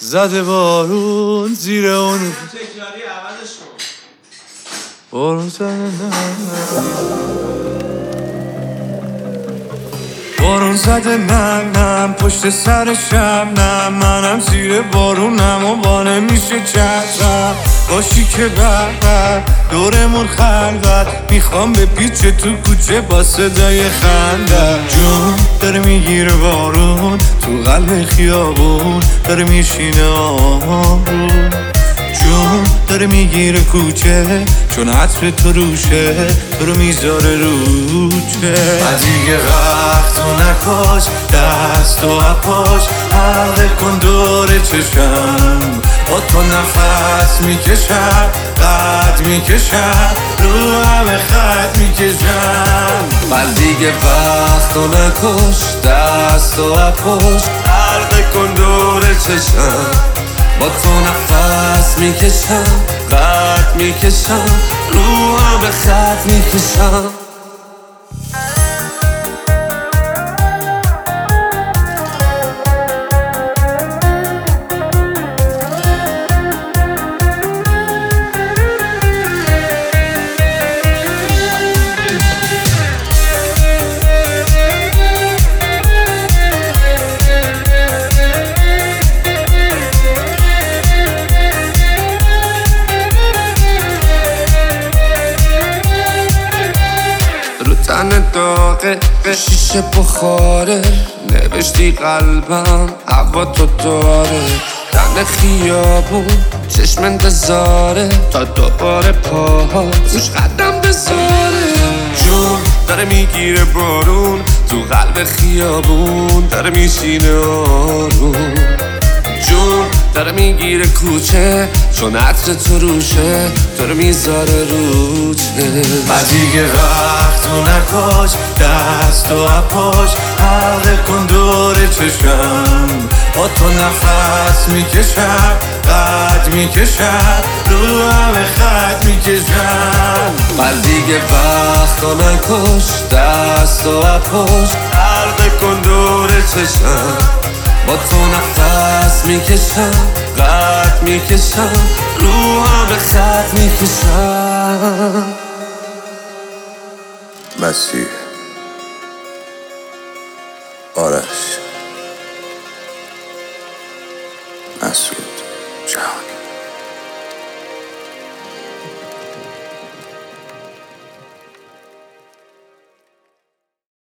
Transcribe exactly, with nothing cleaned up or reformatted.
زده بارون زیر اون تکراری عوضش کن. بارون زده نم بارون زده نم نم پشت سرشم نم منم زیر بارونم و با نمیشه چشم باشی که بر دورمون خلوت میخوام به پیچ تو کوچه با صدای خنده جون داره میگیره بارون تو قلب خیابون داره میشینه آروم جون داره میگیره کوچه چون عطر تو روشه تو رو میذاره روچه دیگه وقت تو نکاش دست و اپاش حلقه کن دور چشم با تو نفس میکشم قد میکشم رو همه خط میکشم من دیگه وقت تو نکاش دست و اپاش حلقه کن دور چشم با تو نفس میکشم قد میکشم رو همه خط میکشم تن داغه شیشه بخاره نوشتی قلبم هوا تو داره تن خیابون چشم انتظاره تا دوباره پاها روش قدم بذاره جون داره میگیره بارون تو قلب خیابون داره میشینه آروم جون داره میگیره کوچه چون عطر تو روشه تو رو میذاره روچه و دیگه وقت تو نکاش دست و اپاش حلقه کن دور چشم با تو نفس میکشم قد میکشم رو همه خط میکشم و دیگه وقت تو نکاش دست و اپاش حلقه کن دور چشم با تو نفس میکشم قد میکشم رو همه خط میکشم مسیح